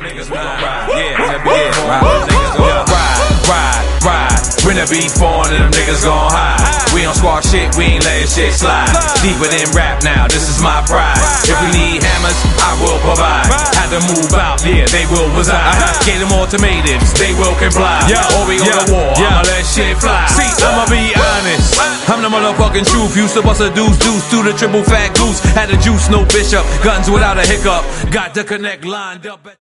niggas, we gon' ride. Yeah, when the beat on, them niggas gon' ride. When the beat on, them niggas gon' hide. We don't squash shit, we ain't letting shit slide. Deeper than rap now, this is my pride. If we need hammers, I will provide. Had to move out, yeah, they will reside. Get them ultimatums, they will comply. Or we go to war, I'ma let shit fly. See, I'ma be honest, I'm the motherfucking truth. Used to bust a deuce to the triple fat goose. Had a juice, no bishop, guns without a hiccup. Got the connect lined up.